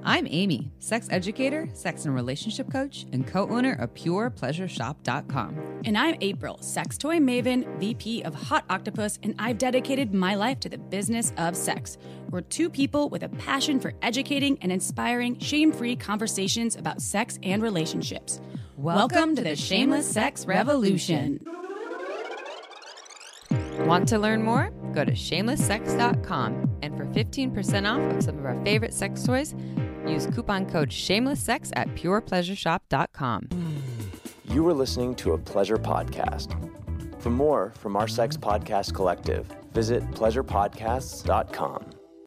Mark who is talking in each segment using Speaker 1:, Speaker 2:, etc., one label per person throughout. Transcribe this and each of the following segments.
Speaker 1: I'm Amy, sex educator, sex and relationship coach, and co-owner of PurePleasureShop.com.
Speaker 2: And I'm April, sex toy maven, VP of Hot Octopus, and I've dedicated my life to the business of sex. We're two people with a passion for educating and inspiring shame-free conversations about sex and relationships. Welcome to the Shameless Sex Revolution.
Speaker 1: Want to learn more? Go to shamelesssex.com, and for 15% off of some of our favorite sex toys, use coupon code shamelesssex at purepleasureshop.com.
Speaker 3: You are listening to a pleasure podcast. For more from our sex podcast collective, visit pleasurepodcasts.com.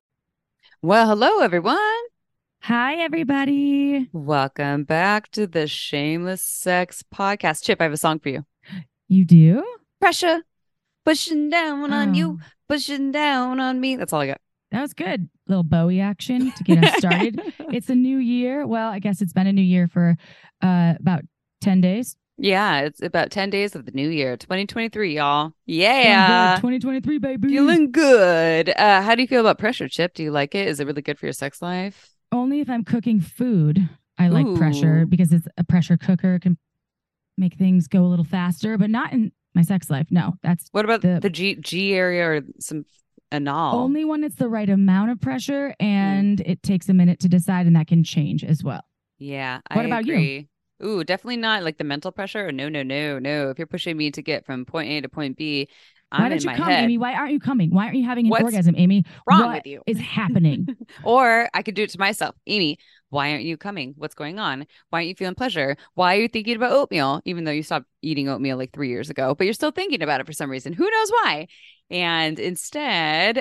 Speaker 1: Well, hello, everyone.
Speaker 4: Hi, everybody.
Speaker 1: Welcome back to the Shameless Sex Podcast. Chip, I have a song for you.
Speaker 4: You do?
Speaker 1: Pressure, pushing down on you, pushing down on me. That's all I got.
Speaker 4: That was good. Little Bowie action to get us started. It's a new year. Well, I guess it's been a new year for about 10 days.
Speaker 1: Yeah, it's about 10 days of the new year, 2023, y'all. Yeah.
Speaker 4: 2023, baby.
Speaker 1: Feeling good. How do you feel about pressure, Chip? Do you like it? Is it really good for your sex life?
Speaker 4: Only if I'm cooking food. I like pressure because it's a pressure cooker can make things go a little faster, but not in my sex life. No, that's
Speaker 1: what about the G area or some anal?
Speaker 4: Only when it's the right amount of pressure and it takes a minute to decide, and that can change as well.
Speaker 1: Yeah,
Speaker 4: what about
Speaker 1: agree. You? Ooh, definitely not like the mental pressure. No. If you're pushing me to get from point A to point B, I'm in my head.
Speaker 4: Amy? Why aren't you coming? Why aren't you having an orgasm, Amy?
Speaker 1: Wrong with you?
Speaker 4: What is happening?
Speaker 1: Or I could do it to myself. Amy, why aren't you coming? What's going on? Why aren't you feeling pleasure? Why are you thinking about oatmeal? Even though you stopped eating oatmeal like 3 years ago, but you're still thinking about it for some reason. Who knows why? And instead,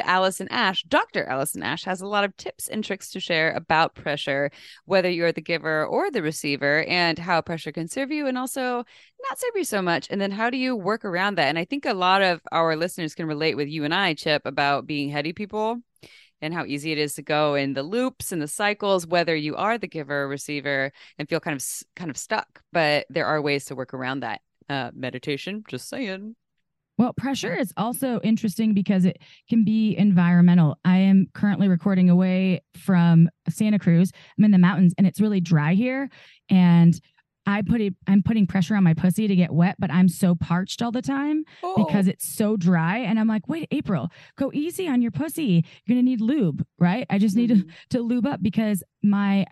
Speaker 1: Dr. Allison Ash has a lot of tips and tricks to share about pressure, whether you're the giver or the receiver, and how pressure can serve you and also not serve you so much. And then how do you work around that? And I think a lot of our listeners can relate with you and I, Chip, about being heady people and how easy it is to go in the loops and the cycles, whether you are the giver or receiver, and feel kind of stuck. But there are ways to work around that. Meditation, just saying.
Speaker 4: Well, pressure is also interesting because it can be environmental. I am currently recording away from Santa Cruz. I'm in the mountains and it's really dry here. And I'm putting pressure on my pussy to get wet, but I'm so parched all the time because it's so dry. And I'm like, wait, April, go easy on your pussy. You're going to need lube, right? I just need to lube up because my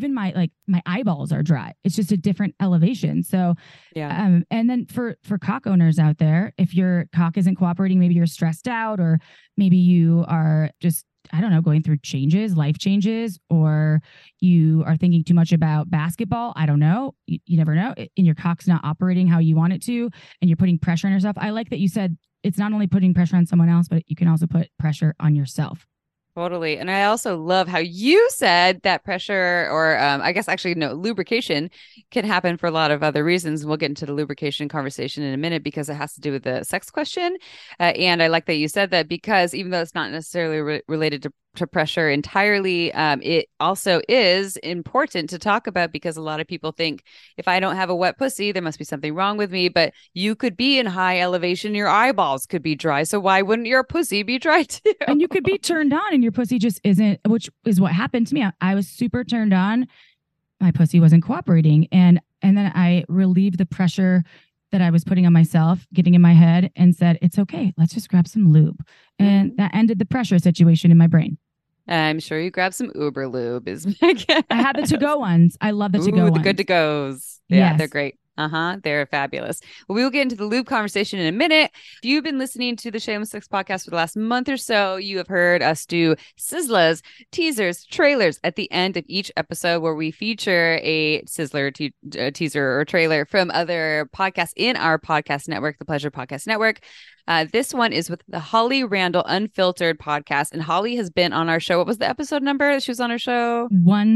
Speaker 4: eyeballs are dry. It's just a different elevation. So, yeah. And then for cock owners out there, if your cock isn't cooperating, maybe you're stressed out or maybe you are just, I don't know, going through life changes, or you are thinking too much about basketball. I don't know. You never know. And your cock's not operating how you want it to, and you're putting pressure on yourself. I like that you said it's not only putting pressure on someone else, but you can also put pressure on yourself.
Speaker 1: Totally. And I also love how you said that pressure or lubrication can happen for a lot of other reasons. We'll get into the lubrication conversation in a minute because it has to do with the sex question. And I like that you said that because even though it's not necessarily related to pressure entirely, it also is important to talk about because a lot of people think if I don't have a wet pussy, there must be something wrong with me. But you could be in high elevation, your eyeballs could be dry. So why wouldn't your pussy be dry too?
Speaker 4: And you could be turned on and your pussy just isn't, which is what happened to me. I was super turned on. My pussy wasn't cooperating. And then I relieved the pressure that I was putting on myself, getting in my head, and said, it's okay. Let's just grab some lube. And that ended the pressure situation in my brain.
Speaker 1: I'm sure you grabbed some Uber lube. Is my guess.
Speaker 4: I had the to-go ones. I love the to-go ones.
Speaker 1: The good to-goes. Yeah, They're great. They're fabulous. Well, we will get into the lube conversation in a minute. If you've been listening to the Shameless Sex podcast for the last month or so, you have heard us do sizzlers, teasers, trailers at the end of each episode where we feature a sizzler, teaser, or trailer from other podcasts in our podcast network, the Pleasure Podcast Network. This one is with the Holly Randall Unfiltered podcast. And Holly has been on our show. What was the episode number that she was on our show?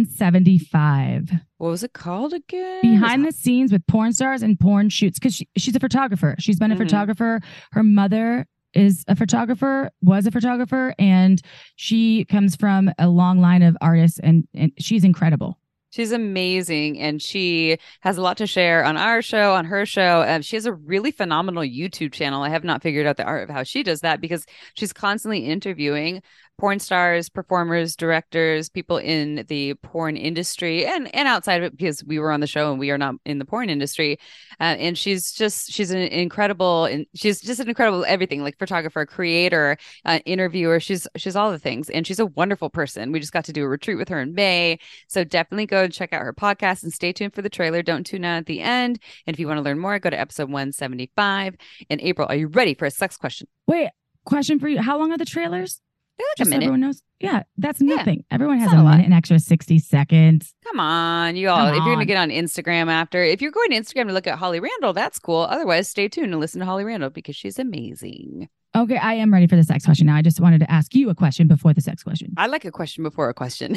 Speaker 4: 175.
Speaker 1: What was it called again?
Speaker 4: Behind the scenes with porn stars and porn shoots. Because she's a photographer. She's been a photographer. Her mother was a photographer, and she comes from a long line of artists, and she's incredible.
Speaker 1: She's amazing, and she has a lot to share on our show, on her show. She has a really phenomenal YouTube channel. I have not figured out the art of how she does that because she's constantly interviewing porn stars, performers, directors, people in the porn industry and outside of it, because we were on the show and we are not in the porn industry. And she's an incredible everything, like photographer, creator, interviewer. She's all the things, and she's a wonderful person. We just got to do a retreat with her in May. So definitely go and check out her podcast and stay tuned for the trailer. Don't tune out at the end. And if you want to learn more, go to episode 175. And April, are you ready for a sex question?
Speaker 4: Wait, question for you. How long are the trailers?
Speaker 1: They're like
Speaker 4: Just
Speaker 1: a
Speaker 4: so
Speaker 1: minute.
Speaker 4: everyone knows. Yeah, that's nothing.
Speaker 1: Yeah,
Speaker 4: Everyone has
Speaker 1: it's
Speaker 4: a
Speaker 1: not a lot.
Speaker 4: minute, an extra 60 seconds.
Speaker 1: Come on, you all.
Speaker 4: Come
Speaker 1: If you're going to
Speaker 4: on.
Speaker 1: get on Instagram after, if you're going to Instagram to look at Holly Randall, that's cool. Otherwise, stay tuned and listen to Holly Randall because she's amazing.
Speaker 4: Okay, I am ready for the sex question now. I just wanted to ask you a question before the sex question.
Speaker 1: I like a question before a question.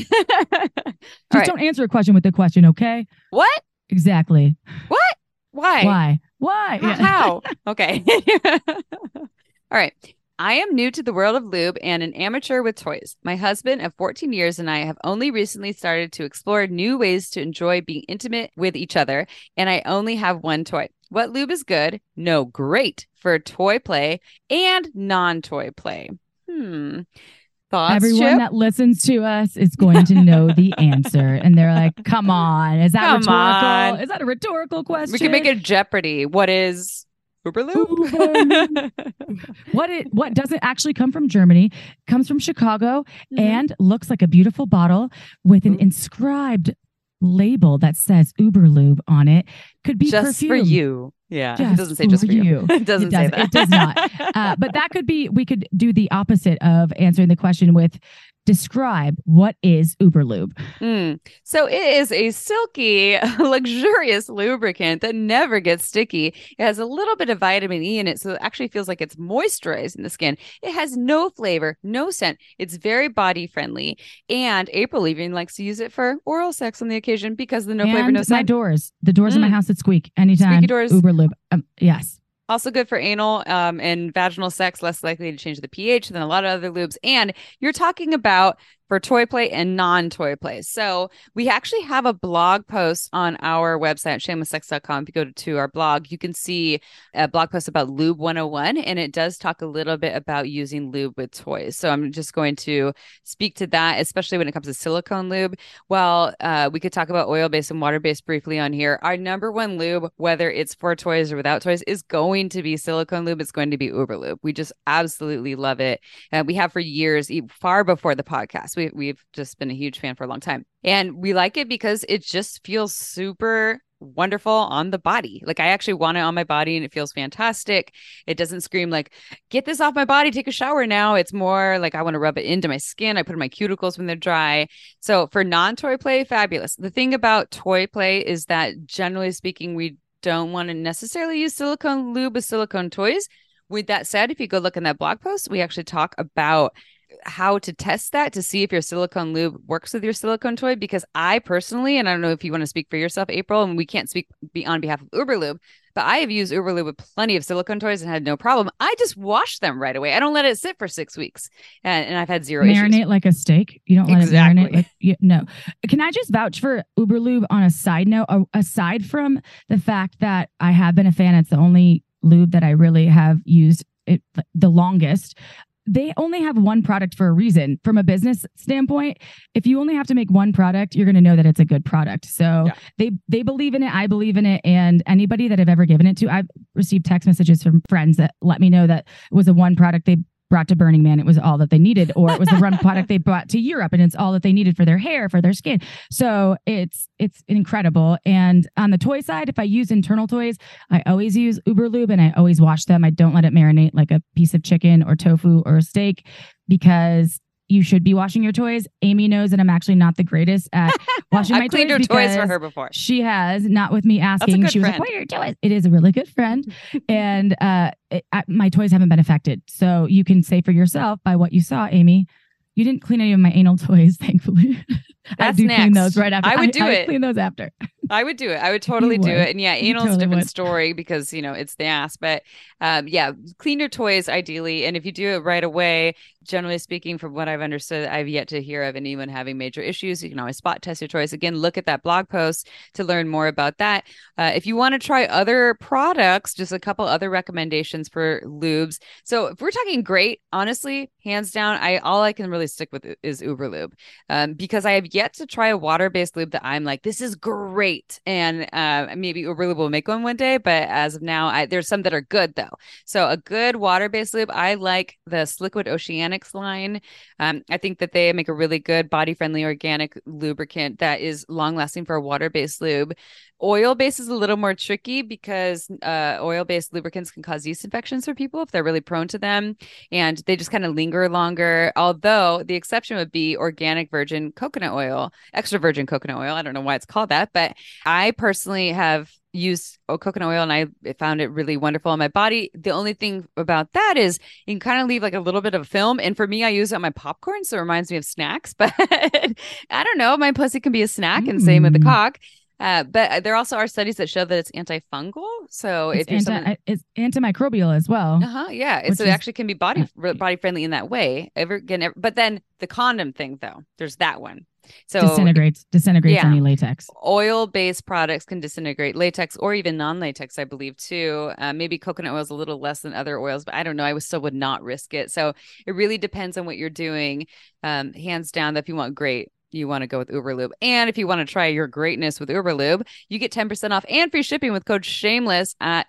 Speaker 4: Just don't answer a question with a question, okay?
Speaker 1: What?
Speaker 4: Exactly.
Speaker 1: What? Why?
Speaker 4: Why? Yeah.
Speaker 1: How? Okay. All right. I am new to the world of lube and an amateur with toys. My husband of 14 years and I have only recently started to explore new ways to enjoy being intimate with each other, and I only have one toy. What lube is good? No, great for toy play and non-toy play. Thoughts,
Speaker 4: Everyone
Speaker 1: Chip?
Speaker 4: that listens to us is going to know the answer. And they're like, come on. Is that
Speaker 1: Come
Speaker 4: rhetorical?
Speaker 1: on.
Speaker 4: Is that a rhetorical question?
Speaker 1: We can make it Jeopardy. What is Uber
Speaker 4: Uber what doesn't actually come from Germany, comes from Chicago and looks like a beautiful bottle with an inscribed label that says Uber Lube on it. Could be
Speaker 1: just
Speaker 4: perfume.
Speaker 1: for you. Yeah.
Speaker 4: Just
Speaker 1: It doesn't say just for you. It doesn't say that.
Speaker 4: It does not. But that could be, we could do the opposite of answering the question with describe what is Uber Lube.
Speaker 1: So it is a silky, luxurious lubricant that never gets sticky. It has a little bit of vitamin E in it, so it actually feels like it's moisturizing the skin. It has no flavor, no scent. It's very body friendly. And April even likes to use it for oral sex on the occasion because of the no flavor, no
Speaker 4: My
Speaker 1: scent.
Speaker 4: the doors in my house that squeak anytime.
Speaker 1: Squeaky doors.
Speaker 4: Uber Lube. Yes.
Speaker 1: Also good for anal and vaginal sex, less likely to change the pH than a lot of other lubes. And you're talking about for toy play and non-toy play. So we actually have a blog post on our website, shamelesssex.com. If you go to our blog, you can see a blog post about Lube 101, and it does talk a little bit about using lube with toys. So I'm just going to speak to that, especially when it comes to silicone lube. Well, we could talk about oil-based and water-based briefly on here. Our number one lube, whether it's for toys or without toys, is going to be silicone lube. It's going to be Uber Lube. We just absolutely love it. We have for years, far before the podcast. We've just been a huge fan for a long time. And we like it because it just feels super wonderful on the body. Like I actually want it on my body and it feels fantastic. It doesn't scream like, get this off my body, take a shower now. It's more like I want to rub it into my skin. I put it in my cuticles when they're dry. So for non-toy play, fabulous. The thing about toy play is that generally speaking, we don't want to necessarily use silicone lube with silicone toys. With that said, if you go look in that blog post, we actually talk about how to test that to see if your silicone lube works with your silicone toy. Because I personally, and I don't know if you want to speak for yourself, April, and we can't speak on behalf of Uber Lube, but I have used Uber Lube with plenty of silicone toys and had no problem. I just wash them right away. I don't let it sit for 6 weeks, and I've had zero
Speaker 4: Marinate
Speaker 1: issues.
Speaker 4: like a steak. You don't let it marinate. No. Can I just vouch for Uber Lube on a side note? Aside from the fact that I have been a fan, it's the only lube that I really have used it the longest. They only have one product for a reason. From a business standpoint, if you only have to make one product, you're going to know that it's a good product. So they believe in it. I believe in it. And anybody that I've ever given it to, I've received text messages from friends that let me know that it was the one product they brought to Burning Man. It was all that they needed, or it was the one product they brought to Europe and it's all that they needed for their hair, for their skin. So it's incredible. And on the toy side, if I use internal toys, I always use Uber Lube and I always wash them. I don't let it marinate like a piece of chicken or tofu or a steak, because you should be washing your toys. Amy knows that I'm actually not the greatest at washing my toys.
Speaker 1: I've cleaned her toys for her before.
Speaker 4: She has, not with me asking. She was like, what are your toys? It is a really good friend. And my toys haven't been affected. So you can say for yourself by what you saw, Amy, you didn't clean any of my anal toys, thankfully. I do
Speaker 1: next.
Speaker 4: Clean those right after.
Speaker 1: I would do it.
Speaker 4: Clean those after.
Speaker 1: I would do it. I would totally do it. And yeah, anal's
Speaker 4: totally
Speaker 1: a different
Speaker 4: would.
Speaker 1: story because, it's the ass. But yeah, clean your toys ideally. And if you do it right away, generally speaking, from what I've understood, I've yet to hear of anyone having major issues. You can always spot test your choice. Again, look at that blog post to learn more about that. If you want to try other products, just a couple other recommendations for lubes. So if we're talking great, honestly, hands down, all I can really stick with is Uber Lube, because I have yet to try a water-based lube that I'm like, this is great. And maybe Uber Lube will make one day, but as of now, there's some that are good though. So a good water-based lube, I like the Sliquid Oceanics line. I think that they make a really good body-friendly organic lubricant that is long-lasting for a water-based lube. Oil-based is a little more tricky because oil-based lubricants can cause yeast infections for people if they're really prone to them, and they just kind of linger longer. Although the exception would be organic virgin coconut oil, extra virgin coconut oil. I don't know why it's called that, but I personally have used coconut oil and I found it really wonderful on my body. The only thing about that is you can kind of leave like a little bit of film. And for me, I use it on my popcorn. So it reminds me of snacks, but I don't know. My pussy can be a snack and same with the cock. But there also are studies that show that it's antifungal. So
Speaker 4: it's it's antimicrobial as well.
Speaker 1: Yeah. So it actually can be body friendly in that way. But then the condom thing though, there's that one. So
Speaker 4: disintegrates any latex.
Speaker 1: Oil-based products can disintegrate latex or even non-latex, I believe, too. Maybe coconut oil is a little less than other oils, but I don't know. I still would not risk it. So it really depends on what you're doing. Hands down, that if you want great, you want to go with Uber Lube. And if you want to try your greatness with Uber Lube, you get 10% off and free shipping with code shameless at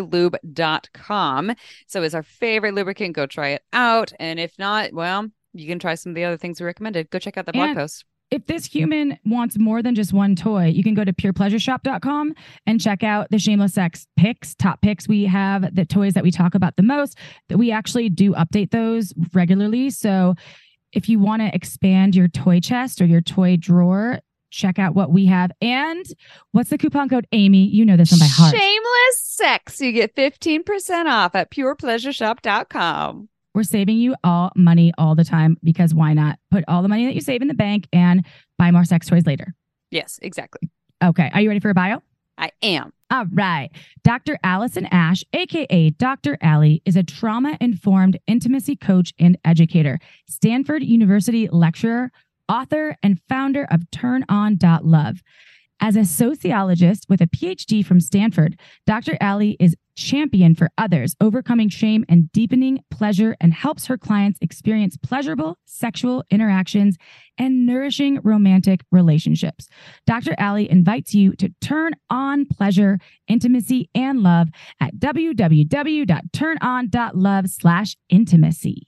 Speaker 1: uberlube.com. So it's our favorite lubricant. Go try it out. And if not, well, you can try some of the other things we recommended. Go check out the blog post.
Speaker 4: If this human wants more than just one toy, you can go to purepleasureshop.com and check out the Shameless Sex picks, top picks. We have the toys that we talk about the most, that we actually do update those regularly. So if you want to expand your toy chest or your toy drawer, check out what we have. And what's the coupon code, Amy? You know this one by heart.
Speaker 1: Shameless Sex. You get 15% off at purepleasureshop.com.
Speaker 4: We're saving you all money all the time because why not put all the money that you save in the bank and buy more sex toys later?
Speaker 1: Yes, exactly.
Speaker 4: Okay. Are you ready for a bio?
Speaker 1: I am.
Speaker 4: All right. Dr. Allison Ash, aka Dr. Allie, is a trauma-informed intimacy coach and educator, Stanford University lecturer, author, and founder of TurnOn.love. As a sociologist with a PhD from Stanford, Dr. Allie is champion for others, overcoming shame and deepening pleasure, and helps her clients experience pleasurable sexual interactions and nourishing romantic relationships. Dr. Allie invites you to turn on pleasure, intimacy, and love at www.turnon.love/intimacy.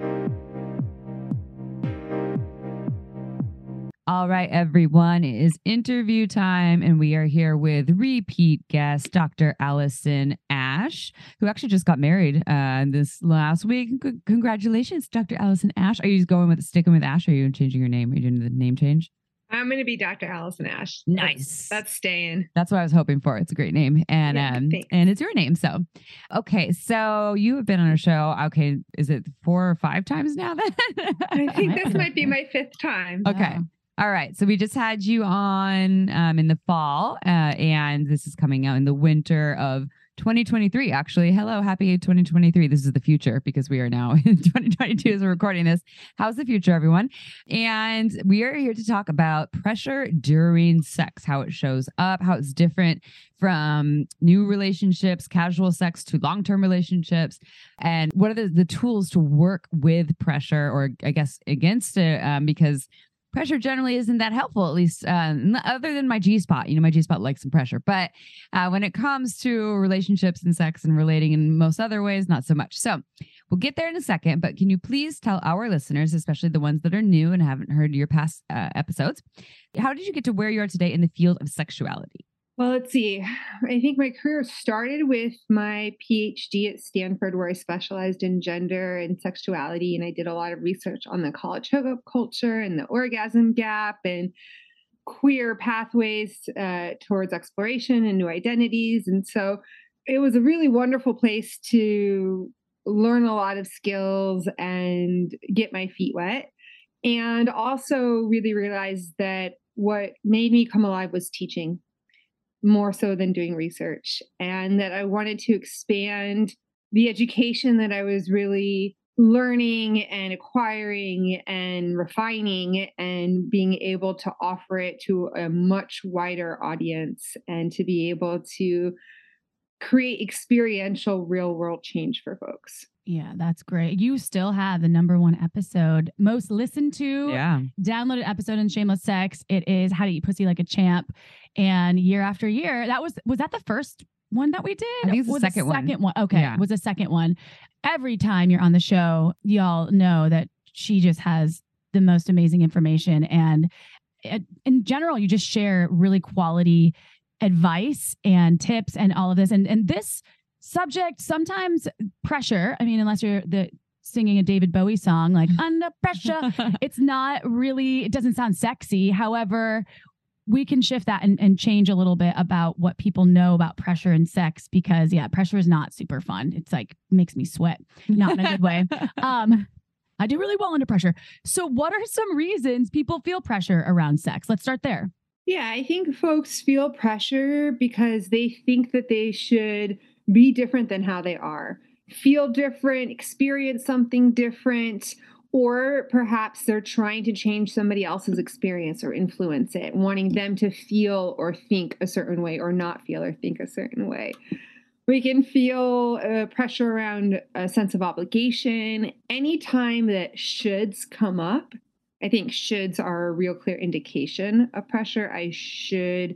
Speaker 1: All right, everyone, it is interview time, and we are here with repeat guest, Dr. Allison Ash, who actually just got married this last week. Congratulations, Dr. Allison Ash. Are you sticking with Ash, or are you changing your name? Are you doing the name change?
Speaker 5: I'm going to be Dr. Allison Ash.
Speaker 1: Nice.
Speaker 5: That's staying.
Speaker 1: That's what I was hoping for. It's a great name. And and it's your name. So, okay. So you have been on a show. Okay. Is it 4 or 5 times now then?
Speaker 5: I think this might be my 5th time.
Speaker 1: Okay. Yeah. All right. So we just had you on in the fall and this is coming out in the winter of 2023. Actually, hello, happy 2023. This is the future because we are now in 2022 as we're recording this. How's the future, everyone? And we are here to talk about pressure during sex, how it shows up, how it's different from new relationships, casual sex to long-term relationships, and what are the tools to work with pressure, or I guess against it, because pressure generally isn't that helpful, at least other than my G-spot. My G-spot likes some pressure. But when it comes to relationships and sex and relating in most other ways, not so much. So we'll get there in a second. But can you please tell our listeners, especially the ones that are new and haven't heard your past episodes, how did you get to where you are today in the field of sexuality?
Speaker 5: Well, let's see. I think my career started with my PhD at Stanford, where I specialized in gender and sexuality. And I did a lot of research on the college hookup culture and the orgasm gap and queer pathways towards exploration and new identities. And so it was a really wonderful place to learn a lot of skills and get my feet wet. And also really realize that what made me come alive was teaching, more so than doing research, and that I wanted to expand the education that I was really learning and acquiring and refining and being able to offer it to a much wider audience and to be able to create experiential real world change for folks.
Speaker 4: Yeah, that's great. You still have the #1 episode, most listened to, downloaded episode in Shameless Sex. It is How to Eat Pussy Like a Champ. And year after year, was that the first one that we did?
Speaker 1: I think it's the second one.
Speaker 4: Okay, yeah. It was the second one. Every time you're on the show, y'all know that she just has the most amazing information. And in general, you just share really quality advice and tips and all of this. And this subject, sometimes pressure, I mean, unless you're singing a David Bowie song, like Under Pressure, it's not really, it doesn't sound sexy. However, we can shift that and change a little bit about what people know about pressure and sex, because pressure is not super fun. It's like makes me sweat, not in a good way. I do really well under pressure. So what are some reasons people feel pressure around sex? Let's start there.
Speaker 5: Yeah, I think folks feel pressure because they think that they should be different than how they are, feel different, experience something different, or perhaps they're trying to change somebody else's experience or influence it, wanting them to feel or think a certain way or not feel or think a certain way. We can feel pressure around a sense of obligation. Anytime that shoulds come up, I think shoulds are a real clear indication of pressure. I should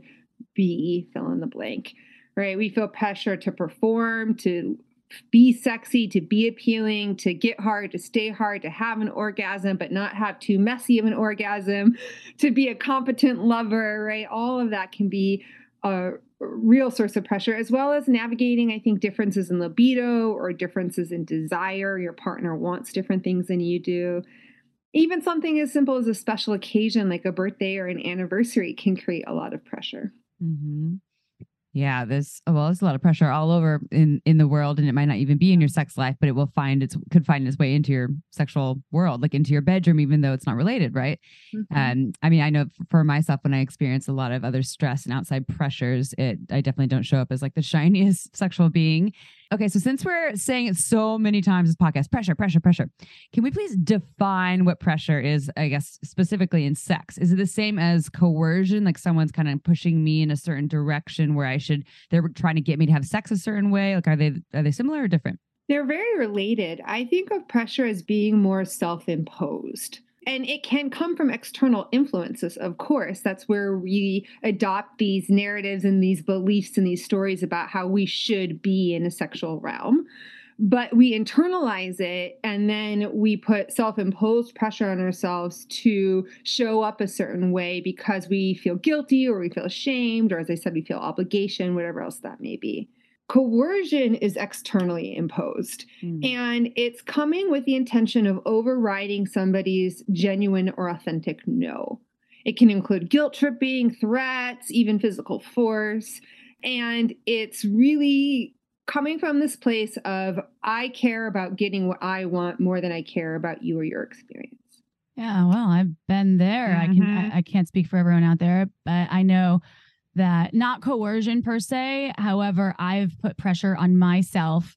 Speaker 5: be fill in the blank, right? We feel pressure to perform, to be sexy, to be appealing, to get hard, to stay hard, to have an orgasm, but not have too messy of an orgasm, to be a competent lover, right? All of that can be a real source of pressure, as well as navigating, I think, differences in libido or differences in desire. Your partner wants different things than you do. Even something as simple as a special occasion like a birthday or an anniversary can create a lot of pressure.
Speaker 1: Mm-hmm. Yeah, there's a lot of pressure all over in the world, and it might not even be in your sex life, but it will could find its way into your sexual world, like into your bedroom, even though it's not related, right? Mm-hmm. I mean, I know for myself, when I experience a lot of other stress and outside pressures, I definitely don't show up as like the shiniest sexual being. Okay, so since we're saying it so many times in this podcast, pressure, can we please define what pressure is, I guess, specifically in sex? Is it the same as coercion? Like someone's kind of pushing me in a certain direction where they're trying to get me to have sex a certain way? Like, are they similar or different?
Speaker 5: They're very related. I think of pressure as being more self-imposed. And it can come from external influences, of course. That's where we adopt these narratives and these beliefs and these stories about how we should be in a sexual realm. But we internalize it, and then we put self-imposed pressure on ourselves to show up a certain way because we feel guilty or we feel ashamed, or as I said, we feel obligation, whatever else that may be. Coercion is externally imposed, and it's coming with the intention of overriding somebody's genuine or authentic no. It can include guilt tripping, threats, even physical force, and it's really coming from this place of I care about getting what I want more than I care about you or your experience.
Speaker 4: Yeah, well, I've been there. Mm-hmm. I can't speak for everyone out there, but I know that not coercion per se. However, I've put pressure on myself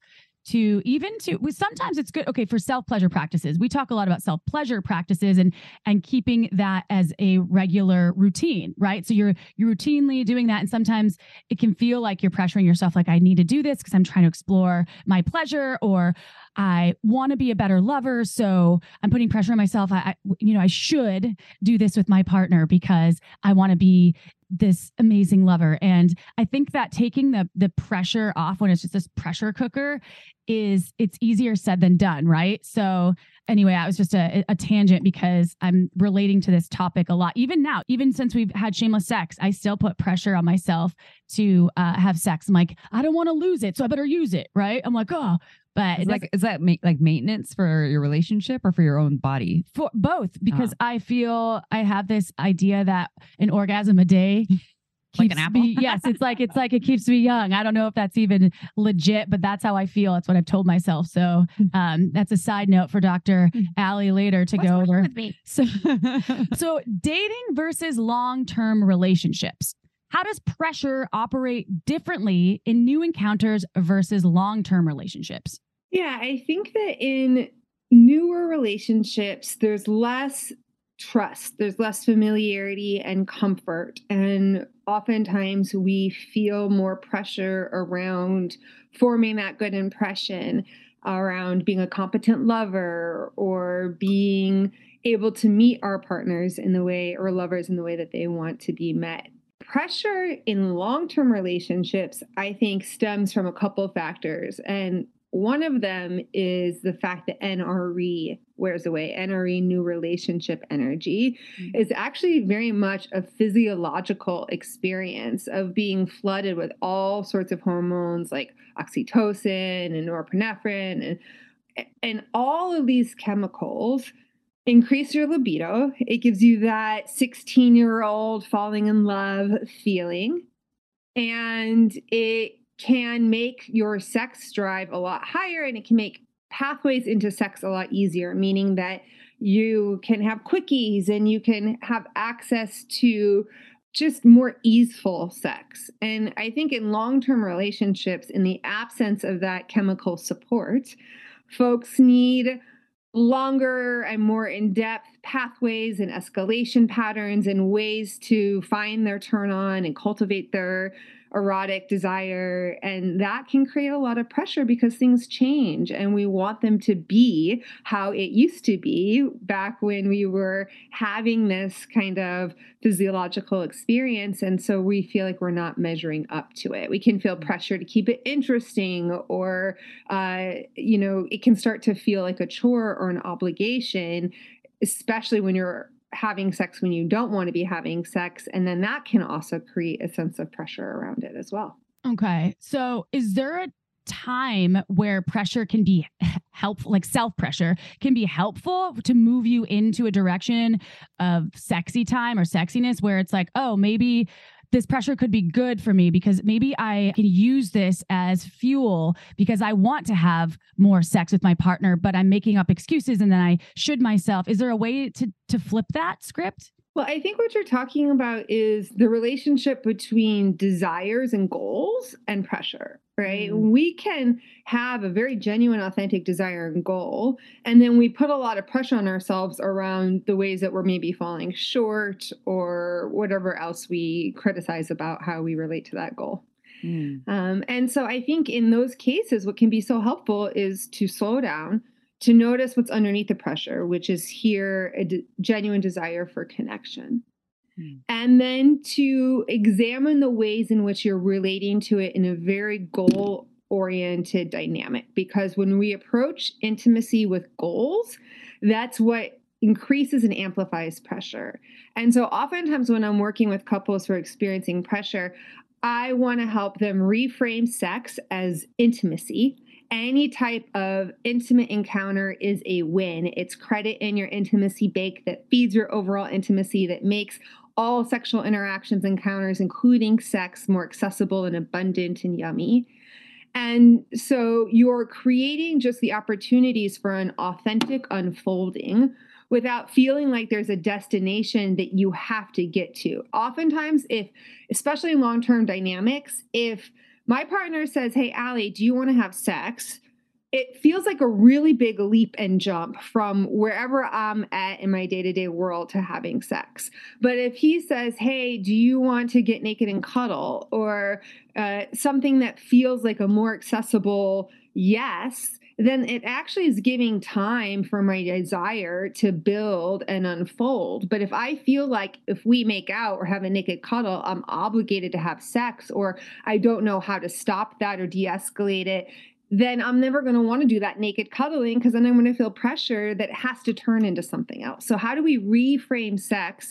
Speaker 4: sometimes it's good. Okay. For self-pleasure practices, we talk a lot about self-pleasure practices and keeping that as a regular routine, right? So you're routinely doing that. And sometimes it can feel like you're pressuring yourself. Like, I need to do this because I'm trying to explore my pleasure, or I want to be a better lover. So I'm putting pressure on myself. I should do this with my partner because I want to be this amazing lover. And I think that taking the pressure off when it's just this pressure cooker it's easier said than done, right? So anyway, I was just a tangent because I'm relating to this topic a lot. Even now, even since we've had Shameless Sex, I still put pressure on myself to have sex. I'm like, I don't want to lose it, so I better use it, right? I'm like, oh. But
Speaker 1: is that like maintenance for your relationship or for your own body?
Speaker 4: For both, because I feel I have this idea that an orgasm a day
Speaker 1: like an apple.
Speaker 4: Yes, it's like it keeps me young. I don't know if that's even legit, but that's how I feel. That's what I've told myself. So that's a side note for Dr. Allie later to go over.
Speaker 1: With me?
Speaker 4: So dating versus long-term relationships. How does pressure operate differently in new encounters versus long-term relationships?
Speaker 5: Yeah, I think that in newer relationships, there's less trust, there's less familiarity and comfort. And oftentimes we feel more pressure around forming that good impression, around being a competent lover or being able to meet our partners in the way, or lovers in the way that they want to be met. Pressure in long-term relationships, I think, stems from a couple factors. And one of them is the fact that NRE wears away. NRE, new relationship energy, is actually very much a physiological experience of being flooded with all sorts of hormones like oxytocin and norepinephrine. And all of these chemicals increase your libido. It gives you that 16-year-old falling in love feeling. And it can make your sex drive a lot higher, and it can make pathways into sex a lot easier, meaning that you can have quickies and you can have access to just more easeful sex. And I think in long-term relationships, in the absence of that chemical support, folks need longer and more in-depth pathways and escalation patterns and ways to find their turn on and cultivate their erotic desire. And that can create a lot of pressure because things change and we want them to be how it used to be back when we were having this kind of physiological experience. And so we feel like we're not measuring up to it. We can feel pressure to keep it interesting, or, it can start to feel like a chore or an obligation, especially when you're having sex when you don't want to be having sex. And then that can also create a sense of pressure around it as well.
Speaker 4: Okay. So is there a time where pressure can be helpful, like self-pressure can be helpful to move you into a direction of sexy time or sexiness where it's like, oh, maybe this pressure could be good for me because maybe I can use this as fuel because I want to have more sex with my partner, but I'm making up excuses and then I should myself. Is there a way to flip that script?
Speaker 5: Well, I think what you're talking about is the relationship between desires and goals and pressure, right? We can have a very genuine, authentic desire and goal, and then we put a lot of pressure on ourselves around the ways that we're maybe falling short or whatever else we criticize about how we relate to that goal. And so I think in those cases, what can be so helpful is to slow down, to notice what's underneath the pressure, which is here a genuine desire for connection. And then to examine the ways in which you're relating to it in a very goal-oriented dynamic. Because when we approach intimacy with goals, that's what increases and amplifies pressure. And so oftentimes when I'm working with couples who are experiencing pressure, I want to help them reframe sex as intimacy. Any type of intimate encounter is a win. It's credit in your intimacy bake that feeds your overall intimacy, that makes all sexual interactions, encounters, including sex, more accessible and abundant and yummy. And so you're creating just the opportunities for an authentic unfolding without feeling like there's a destination that you have to get to. Oftentimes, especially in long-term dynamics, if my partner says, hey, Allie, do you want to have sex? It feels like a really big leap and jump from wherever I'm at in my day-to-day world to having sex. But if he says, hey, do you want to get naked and cuddle? Or something that feels like a more accessible yes, then it actually is giving time for my desire to build and unfold. But if I feel like if we make out or have a naked cuddle, I'm obligated to have sex, or I don't know how to stop that or de-escalate it, then I'm never going to want to do that naked cuddling because then I'm going to feel pressure that has to turn into something else. So how do we reframe sex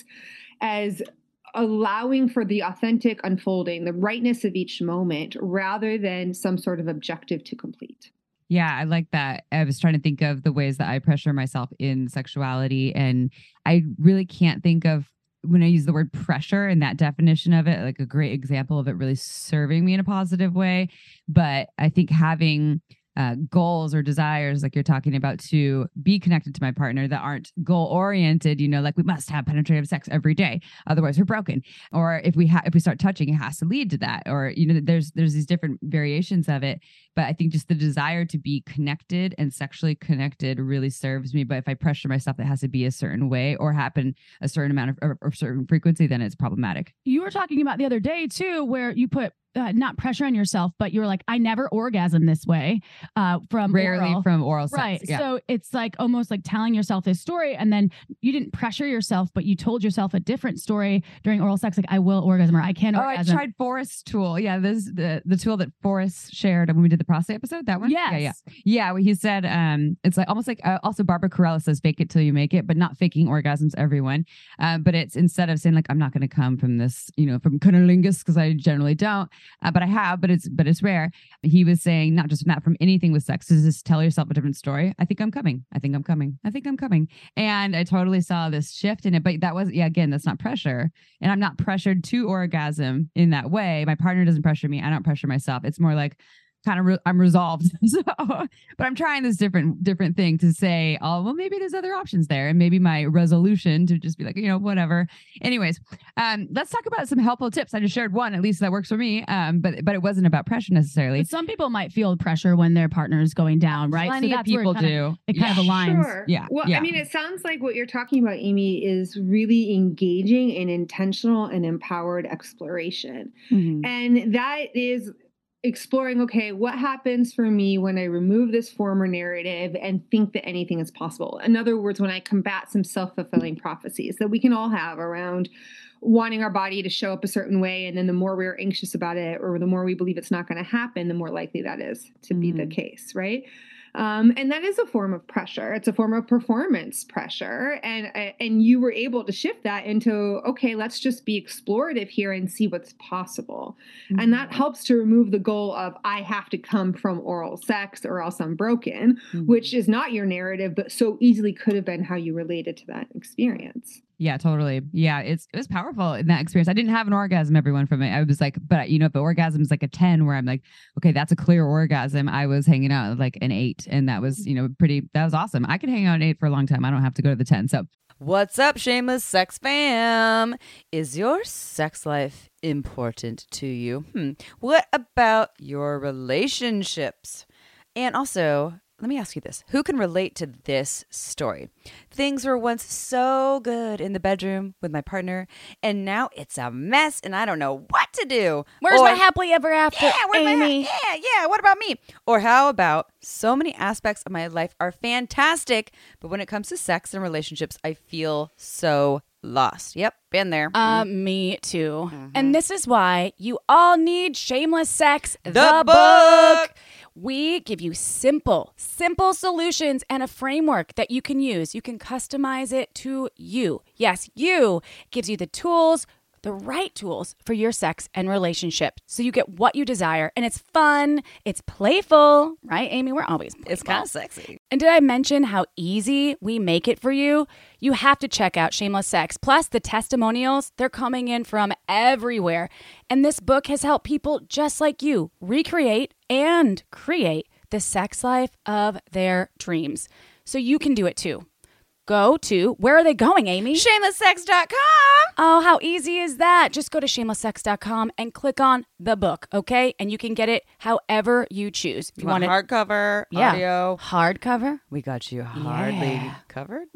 Speaker 5: as allowing for the authentic unfolding, the rightness of each moment, rather than some sort of objective to complete?
Speaker 1: Yeah, I like that. I was trying to think of the ways that I pressure myself in sexuality, and I really can't think of, when I use the word pressure and that definition of it, like a great example of it really serving me in a positive way. But I think having goals or desires, like you're talking about, to be connected to my partner that aren't goal oriented, like we must have penetrative sex every day, otherwise we're broken. Or if we start touching, it has to lead to that. Or, there's these different variations of it. But I think just the desire to be connected and sexually connected really serves me. But if I pressure myself, that has to be a certain way or happen a certain amount of or certain frequency, then it's problematic.
Speaker 4: You were talking about the other day too, where you put not pressure on yourself, but you're like, I never orgasm this way from
Speaker 1: oral sex.
Speaker 4: Right.
Speaker 1: Yeah.
Speaker 4: So it's like almost like telling yourself this story, and then you didn't pressure yourself, but you told yourself a different story during oral sex, like I will orgasm or I can orgasm.
Speaker 1: I tried Forrest's tool. Yeah, this is the tool that Forrest shared when we did the prostate episode. That one.
Speaker 4: Yes.
Speaker 1: Yeah. Well, he said it's like almost like also Barbara Carrella says fake it till you make it, but not faking orgasms, everyone. But it's instead of saying like I'm not going to come from this, from cunnilingus, because I generally don't. But I have, but it's rare. He was saying not from anything with sex, is just tell yourself a different story. I think I'm coming. I think I'm coming. I think I'm coming. And I totally saw this shift in it, but that was, again, that's not pressure. And I'm not pressured to orgasm in that way. My partner doesn't pressure me. I don't pressure myself. It's more like I'm resolved. But I'm trying this different thing to say, oh, well, maybe there's other options there. And maybe my resolution to just be like, whatever. Anyways, let's talk about some helpful tips. I just shared one, at least that works for me. But it wasn't about pressure necessarily.
Speaker 4: But some people might feel pressure when their partner is going down, right?
Speaker 1: Plenty of people do.
Speaker 4: It kind of aligns.
Speaker 5: Sure.
Speaker 1: Yeah.
Speaker 5: Well,
Speaker 1: yeah.
Speaker 5: I mean, it sounds like what you're talking about, Amy, is really engaging in intentional and empowered exploration.
Speaker 4: Mm-hmm.
Speaker 5: And that is exploring, okay, what happens for me when I remove this former narrative and think that anything is possible? In other words, when I combat some self-fulfilling prophecies that we can all have around wanting our body to show up a certain way, and then the more we're anxious about it, or the more we believe it's not going to happen, the more likely that is to be the case, right? And that is a form of pressure. It's a form of performance pressure. And you were able to shift that into, okay, let's just be explorative here and see what's possible. Mm-hmm. And that helps to remove the goal of, I have to come from oral sex or else I'm broken, which is not your narrative, but so easily could have been how you related to that experience.
Speaker 1: Yeah, totally. Yeah, it was powerful in that experience. I didn't have an orgasm, everyone, from it. I was like, but if the orgasm is like a 10, where I'm like, okay, that's a clear orgasm. I was hanging out at like an 8, and that was, that was awesome. I could hang out at 8 for a long time. I don't have to go to the 10. So what's up, shameless sex fam? Is your sex life important to you? What about your relationships? And also, let me ask you this. Who can relate to this story? Things were once so good in the bedroom with my partner, and now it's a mess, and I don't know what to do.
Speaker 4: Where's my happily ever after, Amy?
Speaker 1: Yeah, what about me? Or how about so many aspects of my life are fantastic, but when it comes to sex and relationships, I feel so lost. Yep, been there.
Speaker 2: Me too. Mm-hmm. And this is why you all need Shameless Sex,
Speaker 1: the book.
Speaker 2: We give you simple solutions and a framework that you can use. You can customize it to you. Yes, you. It gives you the tools, the right tools for your sex and relationship. So you get what you desire, and it's fun. It's playful, right, Amy? We're always playful.
Speaker 1: It's kind of sexy.
Speaker 2: And did I mention how easy we make it for you? You have to check out Shameless Sex. Plus, the testimonials, they're coming in from everywhere. And this book has helped people just like you recreate and create the sex life of their dreams. So you can do it too. Go to, where are they going, Amy?
Speaker 1: ShamelessSex.com.
Speaker 2: Oh, how easy is that? Just go to ShamelessSex.com and click on the book, okay? And you can get it however you choose. If
Speaker 1: you want hardcover, audio.
Speaker 2: Hardcover?
Speaker 1: We got you hardly covered.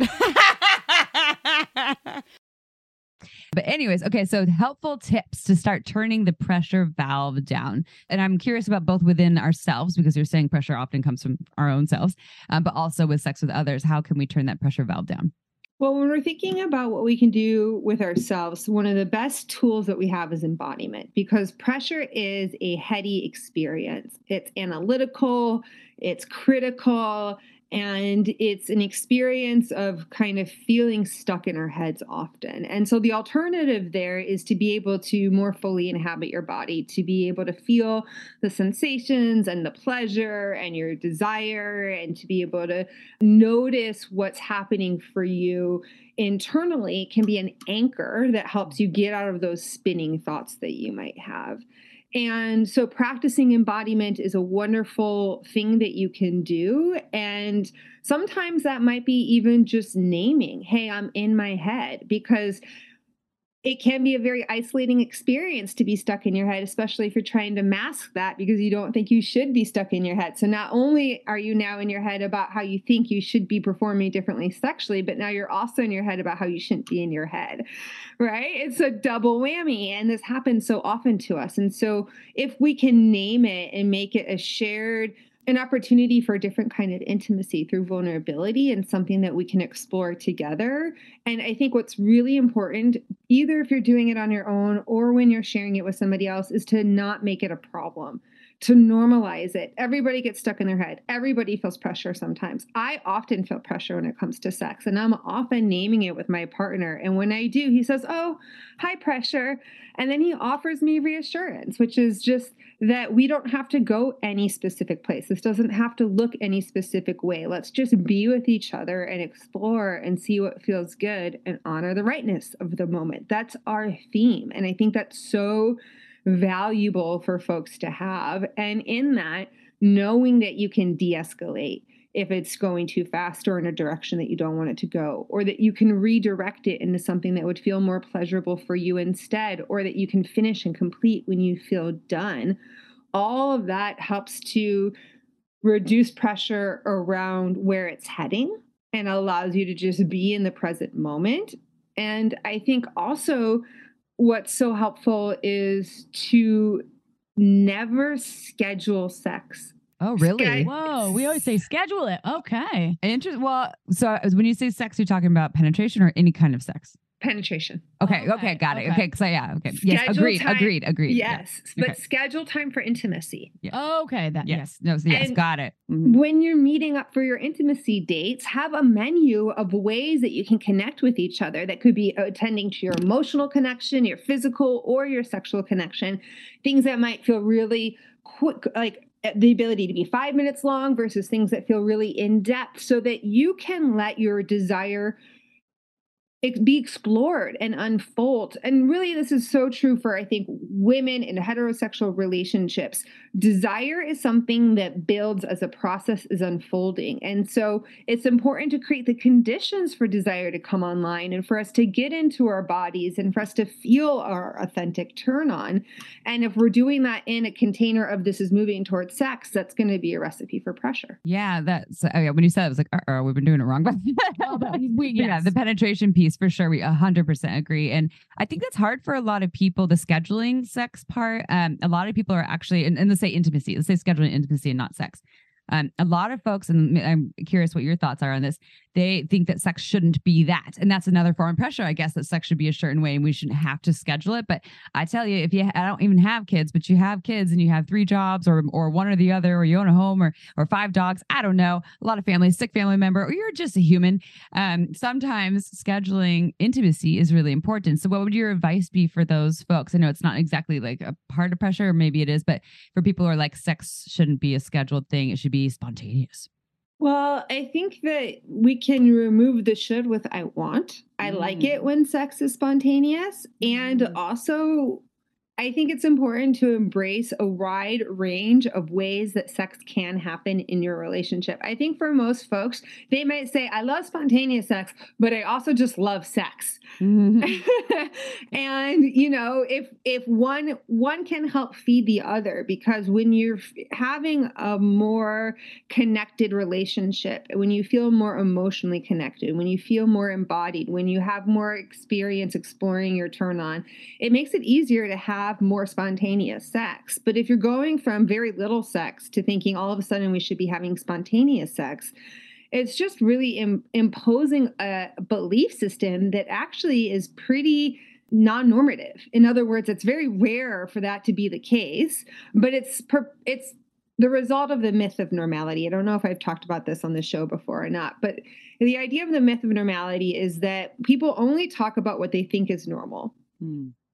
Speaker 1: But anyways, okay, so helpful tips to start turning the pressure valve down. And I'm curious about both within ourselves, because you're saying pressure often comes from our own selves, but also with sex with others. How can we turn that pressure valve down?
Speaker 5: Well, when we're thinking about what we can do with ourselves, one of the best tools that we have is embodiment, because pressure is a heady experience. It's analytical, it's critical, and it's an experience of kind of feeling stuck in our heads often. And so the alternative there is to be able to more fully inhabit your body, to be able to feel the sensations and the pleasure and your desire, and to be able to notice what's happening for you internally can be an anchor that helps you get out of those spinning thoughts that you might have. And so practicing embodiment is a wonderful thing that you can do. And sometimes that might be even just naming, hey, I'm in my head, because it can be a very isolating experience to be stuck in your head, especially if you're trying to mask that because you don't think you should be stuck in your head. So not only are you now in your head about how you think you should be performing differently sexually, but now you're also in your head about how you shouldn't be in your head, right? It's a double whammy. And this happens so often to us. And so if we can name it and make it a shared an opportunity for a different kind of intimacy through vulnerability and something that we can explore together. And I think what's really important, either if you're doing it on your own or when you're sharing it with somebody else, is to not make it a problem, to normalize it. Everybody gets stuck in their head. Everybody feels pressure sometimes. I often feel pressure when it comes to sex, and I'm often naming it with my partner. And when I do, he says, "Oh, high pressure." And then he offers me reassurance, which is just that we don't have to go any specific place. This doesn't have to look any specific way. Let's just be with each other and explore and see what feels good and honor the rightness of the moment. That's our theme. And I think that's so valuable for folks to have. And in that, knowing that you can de-escalate if it's going too fast or in a direction that you don't want it to go, or that you can redirect it into something that would feel more pleasurable for you instead, or that you can finish and complete when you feel done. All of that helps to reduce pressure around where it's heading and allows you to just be in the present moment. And I think also what's so helpful is to never schedule sex.
Speaker 1: Oh, really?
Speaker 4: Whoa, we always say schedule it. Okay.
Speaker 1: Interesting. Well, so when you say sex, you're talking about penetration or any kind of sex?
Speaker 5: Penetration.
Speaker 1: Okay, got it. Okay, because okay. Yes, agreed.
Speaker 5: Yes,
Speaker 1: yeah.
Speaker 5: but schedule time for intimacy.
Speaker 1: Yeah.
Speaker 4: Okay,
Speaker 1: yes. No, yes,
Speaker 5: And
Speaker 1: got it.
Speaker 5: When you're meeting up for your intimacy dates, have a menu of ways that you can connect with each other that could be attending to your emotional connection, your physical, or your sexual connection. Things that might feel really quick, like the ability to be 5 minutes long versus things that feel really in depth, so that you can let your desire be explored and unfold. And really, this is so true for, I think, women in heterosexual relationships. Desire is something that builds as a process is unfolding. And so it's important to create the conditions for desire to come online and for us to get into our bodies and for us to feel our authentic turn on. And if we're doing that in a container of this is moving towards sex, that's going to be a recipe for pressure.
Speaker 1: Yeah, that's when you said it, I was like, we've been doing it wrong. But yeah, the penetration piece for sure, we 100% agree. And I think that's hard for a lot of people, the scheduling sex part. A lot of people are actually, and let's say intimacy, let's say scheduling intimacy and not sex. A lot of folks, and I'm curious what your thoughts are on this, they think that sex shouldn't be that. And that's another form of pressure, I guess, that sex should be a certain way and we shouldn't have to schedule it. But I tell you, I don't even have kids, but you have kids and you have 3 jobs or one or the other, or you own a home or 5 dogs, I don't know, a lot of families, sick family member, or you're just a human. Sometimes scheduling intimacy is really important. So what would your advice be for those folks? I know it's not exactly like a part of pressure, or maybe it is, but for people who are like, sex shouldn't be a scheduled thing, it should be spontaneous.
Speaker 5: Well, I think that we can remove the should with I want. I like it when sex is spontaneous. And also, I think it's important to embrace a wide range of ways that sex can happen in your relationship. I think for most folks, they might say, I love spontaneous sex, but I also just love sex. Mm-hmm. And, if one can help feed the other, because when you're having a more connected relationship, when you feel more emotionally connected, when you feel more embodied, when you have more experience exploring your turn on, it makes it easier to have more spontaneous sex. But if you're going from very little sex to thinking all of a sudden we should be having spontaneous sex, it's just really imposing a belief system that actually is pretty non-normative. In other words, it's very rare for that to be the case, but it's the result of the myth of normality. I don't know if I've talked about this on the show before or not, but the idea of the myth of normality is that people only talk about what they think is normal.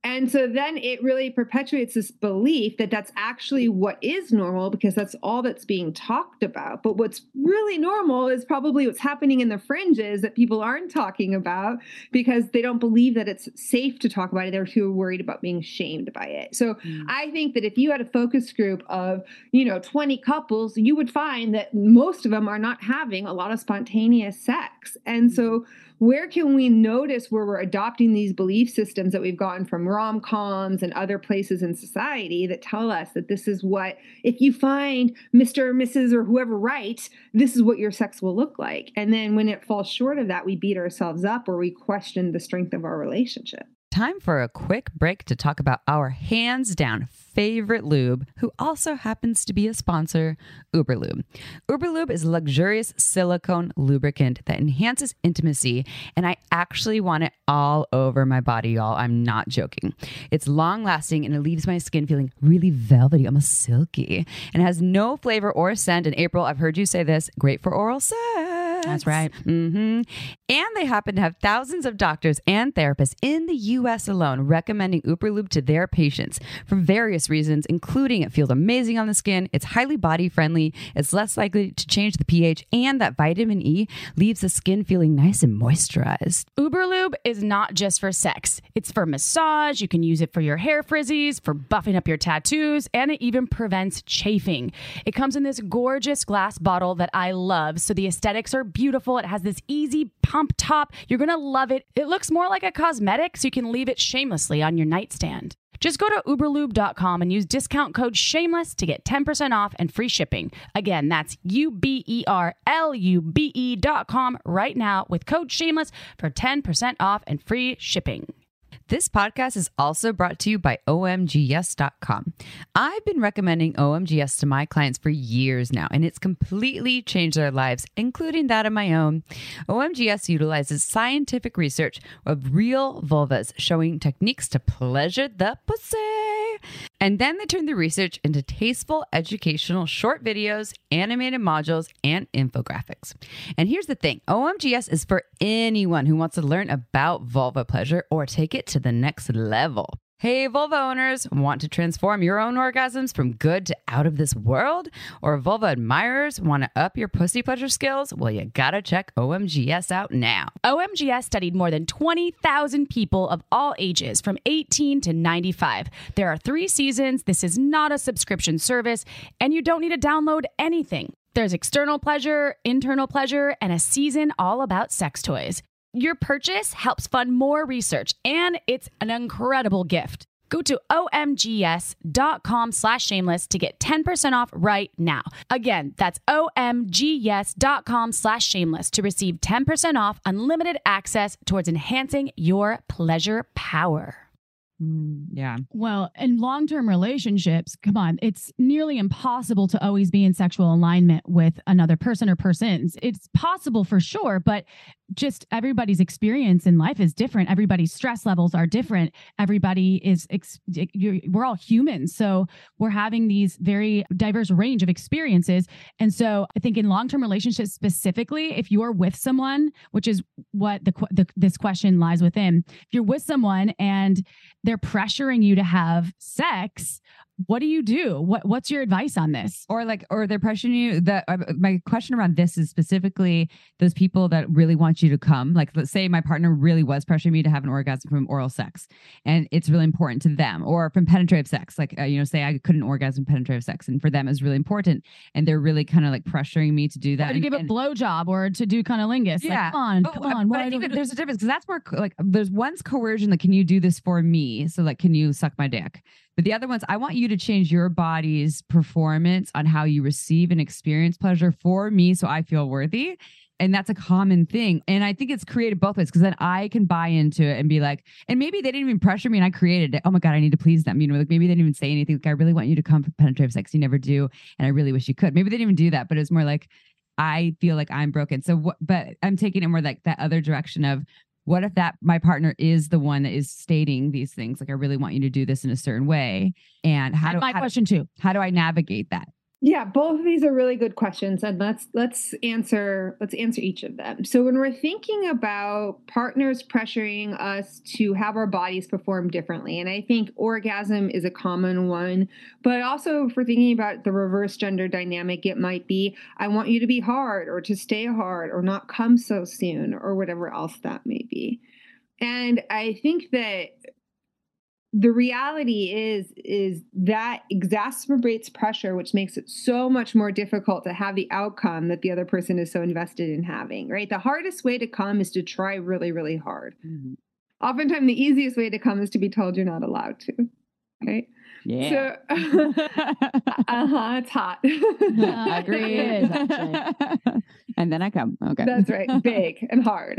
Speaker 5: And so then it really perpetuates this belief that that's actually what is normal because that's all that's being talked about. But what's really normal is probably what's happening in the fringes that people aren't talking about because they don't believe that it's safe to talk about it. They're too worried about being shamed by it. So I think that if you had a focus group of, 20 couples, you would find that most of them are not having a lot of spontaneous sex. And so where can we notice where we're adopting these belief systems that we've gotten from rom-coms and other places in society that tell us that this is what, if you find Mr. or Mrs. or whoever right, this is what your sex will look like. And then when it falls short of that, we beat ourselves up or we question the strength of our relationship.
Speaker 1: Time for a quick break to talk about our hands down favorite lube, who also happens to be a sponsor, Uberlube. Uberlube is a luxurious silicone lubricant that enhances intimacy, and I actually want it all over my body, y'all. I'm not joking. It's long lasting and it leaves my skin feeling really velvety, almost silky, and has no flavor or scent. And April, I've heard you say this, great for oral sex.
Speaker 4: That's right.
Speaker 1: Mm-hmm. And they happen to have thousands of doctors and therapists in the U.S. alone recommending Uberlube to their patients for various reasons, including it feels amazing on the skin, it's highly body friendly, it's less likely to change the pH, and that vitamin E leaves the skin feeling nice and moisturized.
Speaker 2: Uberlube is not just for sex. It's for massage. You can use it for your hair frizzies, for buffing up your tattoos, and it even prevents chafing. It comes in this gorgeous glass bottle that I love, so the aesthetics are beautiful. It has this easy pump top. You're going to love it. It looks more like a cosmetic, so you can leave it shamelessly on your nightstand. Just go to uberlube.com and use discount code SHAMELESS to get 10% off and free shipping. Again, that's uberlube.com right now with code SHAMELESS for 10% off and free shipping.
Speaker 1: This podcast is also brought to you by OMGYes.com. I've been recommending OMGYes to my clients for years now, and it's completely changed their lives, including that of my own. OMGYes utilizes scientific research of real vulvas showing techniques to pleasure the pussy. And then they turn the research into tasteful, educational short videos, animated modules, and infographics. And here's the thing, OMGYes is for anyone who wants to learn about vulva pleasure or take it to the next level. Hey, vulva owners, want to transform your own orgasms from good to out of this world? Or vulva admirers want to up your pussy pleasure skills? Well, you gotta check OMGYes out now.
Speaker 2: OMGYes studied more than 20,000 people of all ages from 18 to 95. There are 3 seasons. This is not a subscription service, and you don't need to download anything. There's external pleasure, internal pleasure, and a season all about sex toys. Your purchase helps fund more research, and it's an incredible gift. Go to omgyes.com/shameless to get 10% off right now. Again, that's omgyes.com/shameless to receive 10% off unlimited access towards enhancing your pleasure power.
Speaker 1: Yeah.
Speaker 4: Well, in long-term relationships, come on, it's nearly impossible to always be in sexual alignment with another person or persons. It's possible for sure, but just everybody's experience in life is different. Everybody's stress levels are different. Everybody is, we're all humans. So we're having these very diverse range of experiences. And so I think in long-term relationships specifically, if you're with someone, which is what this question lies within, if you're with someone and they're pressuring you to have sex, what do you do? What's your advice on this?
Speaker 1: Or they're pressuring you. My question around this is specifically those people that really want you to come. Like, let's say my partner really was pressuring me to have an orgasm from oral sex, and it's really important to them, or from penetrative sex. Like, say I couldn't orgasm penetrative sex, and for them it's really important, and they're really kind of like pressuring me to do that.
Speaker 4: Or to give a blowjob or to do cunnilingus.
Speaker 1: Yeah,
Speaker 4: like, come on.
Speaker 1: But I think there's a difference because that's more like there's one's coercion. Like, can you do this for me? So like, can you suck my dick? But the other ones, I want you to change your body's performance on how you receive and experience pleasure for me so I feel worthy. And that's a common thing. And I think it's created both ways because then I can buy into it and be like, and maybe they didn't even pressure me and I created it. Oh my God, I need to please them. Like maybe they didn't even say anything. Like, I really want you to come for penetrative sex. You never do. And I really wish you could. Maybe they didn't even do that, but it's more like, I feel like I'm broken. So but I'm taking it more like that other direction of, what if my partner is the one that is stating these things? Like, I really want you to do this in a certain way. And
Speaker 4: question too.
Speaker 1: How do I navigate that?
Speaker 5: Yeah, both of these are really good questions, and let's answer each of them. So when we're thinking about partners pressuring us to have our bodies perform differently, and I think orgasm is a common one, but also if we're thinking about the reverse gender dynamic, it might be I want you to be hard or to stay hard or not come so soon or whatever else that may be. And I think that the reality is that exacerbates pressure, which makes it so much more difficult to have the outcome that the other person is so invested in having, right? The hardest way to come is to try really, really hard. Mm-hmm. Oftentimes the easiest way to come is to be told you're not allowed to, right?
Speaker 1: Yeah.
Speaker 5: So, it's hot.
Speaker 1: Agreed. And then I come. Okay.
Speaker 5: That's right. Big and hard.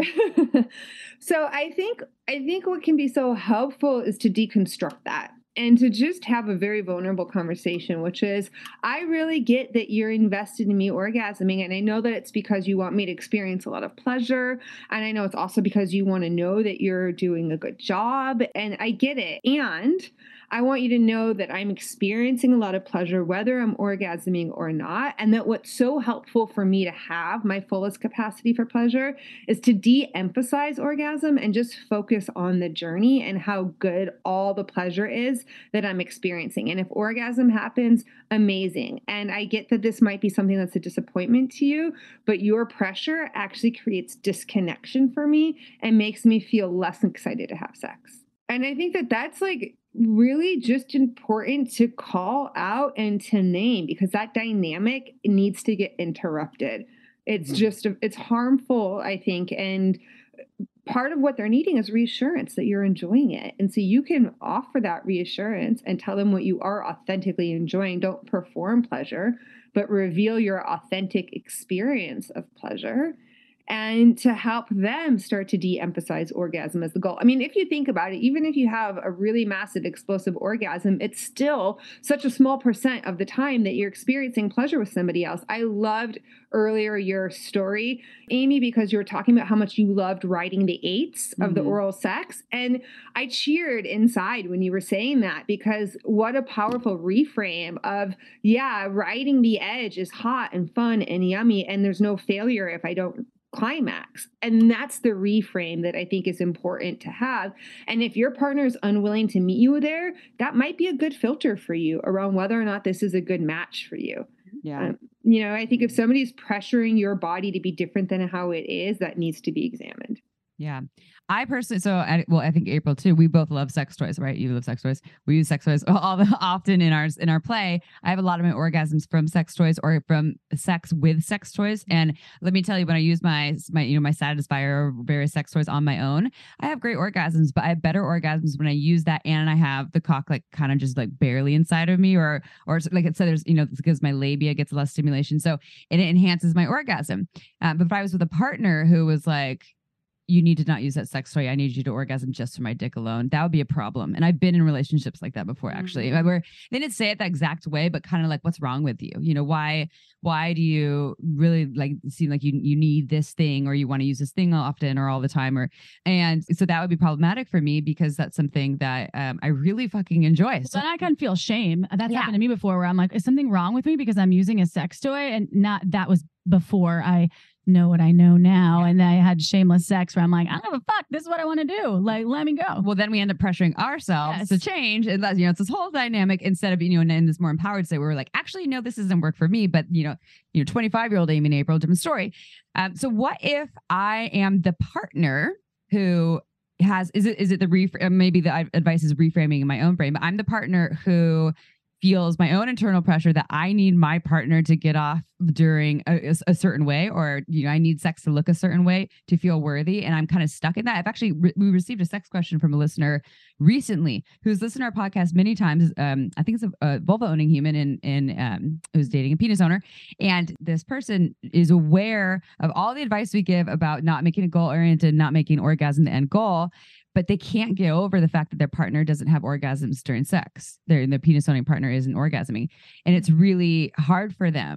Speaker 5: So I think what can be so helpful is to deconstruct that and to just have a very vulnerable conversation, which is, I really get that you're invested in me orgasming. And I know that it's because you want me to experience a lot of pleasure. And I know it's also because you want to know that you're doing a good job. And I get it. And I want you to know that I'm experiencing a lot of pleasure, whether I'm orgasming or not. And that what's so helpful for me to have my fullest capacity for pleasure is to de-emphasize orgasm and just focus on the journey and how good all the pleasure is that I'm experiencing. And if orgasm happens, amazing. And I get that this might be something that's a disappointment to you, but your pressure actually creates disconnection for me and makes me feel less excited to have sex. And I think that that's like really just important to call out and to name, because that dynamic needs to get interrupted. It's just, it's harmful, I think. And part of what they're needing is reassurance that you're enjoying it. And so you can offer that reassurance and tell them what you are authentically enjoying. Don't perform pleasure, but reveal your authentic experience of pleasure. And to help them start to de-emphasize orgasm as the goal. I mean, if you think about it, even if you have a really massive explosive orgasm, it's still such a small % of the time that you're experiencing pleasure with somebody else. I loved earlier your story, Amy, because you were talking about how much you loved riding the eights of the oral sex. And I cheered inside when you were saying that, because what a powerful reframe of, yeah, riding the edge is hot and fun and yummy, and there's no failure if I don't climax. And that's the reframe that I think is important to have. And if your partner is unwilling to meet you there, that might be a good filter for you around whether or not this is a good match for you.
Speaker 1: Yeah.
Speaker 5: I think if somebody's pressuring your body to be different than how it is, that needs to be examined.
Speaker 1: Yeah. I personally, I think April too, we both love sex toys, right? You love sex toys. We use sex toys often in our play. I have a lot of my orgasms from sex toys or from sex with sex toys. And let me tell you, when I use my Satisfyer or various sex toys on my own, I have great orgasms, but I have better orgasms when I use that and I have the cock like kind of just like barely inside of me, or like it said, there's, because my labia gets less stimulation. So it enhances my orgasm. But if I was with a partner who was like, you need to not use that sex toy, I need you to orgasm just for my dick alone, that would be a problem. And I've been in relationships like that before, actually, where they didn't say it that exact way, but kind of like, what's wrong with you? Why do you really like seem like you need this thing, or you want to use this thing often or all the time? And so that would be problematic for me, because that's something that I really fucking enjoy.
Speaker 4: So then I kind of feel shame. That's happened to me before, where I'm like, is something wrong with me because I'm using a sex toy? And that was before I know what I know now. And I had shameless sex where I'm like, I don't give a fuck. This is what I want to do. Like, let me go.
Speaker 1: Well, then we end up pressuring ourselves to change. And that's, it's this whole dynamic, instead of, in this more empowered state where we're like, actually, no, this doesn't work for me. But, 25-year-old Amy and April, different story. So what if I am the partner who has, is it the maybe the advice is reframing in my own brain, but I'm the partner who feels my own internal pressure that I need my partner to get off during a certain way, or I need sex to look a certain way to feel worthy, and I'm kind of stuck in that. I've actually we received a sex question from a listener recently who's listened to our podcast many times. I think it's a vulva owning human who's dating a penis owner, and this person is aware of all the advice we give about not making it goal oriented, not making orgasm the end goal. But they can't get over the fact that their partner doesn't have orgasms during sex. Their penis owning partner isn't orgasming. And it's really hard for them.